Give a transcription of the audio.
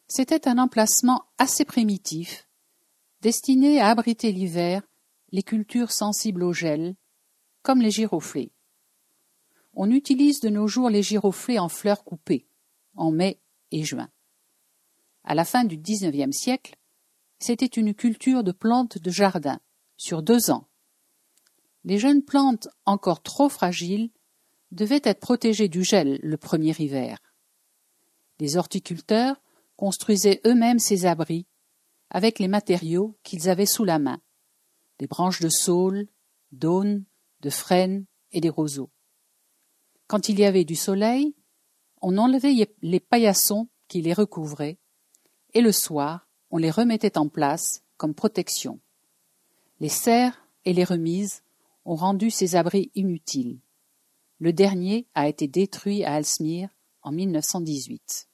C'était un emplacement assez primitif, destiné à abriter l'hiver les cultures sensibles au gel, comme les giroflées. On utilise de nos jours les giroflées en fleurs coupées, en mai et juin. À la fin du XIXe siècle, c'était une culture de plantes de jardin, sur 2 ans. Les jeunes plantes encore trop fragiles devaient être protégées du gel le premier hiver. Les horticulteurs construisaient eux-mêmes ces abris avec les matériaux qu'ils avaient sous la main, des branches de saule, d'aunes, de frênes et des roseaux. Quand il y avait du soleil, on enlevait les paillassons qui les recouvraient, et le soir, on les remettait en place comme protection. Les serres et les remises ont rendu ces abris inutiles. Le dernier a été détruit à Aalsmeer en 1918.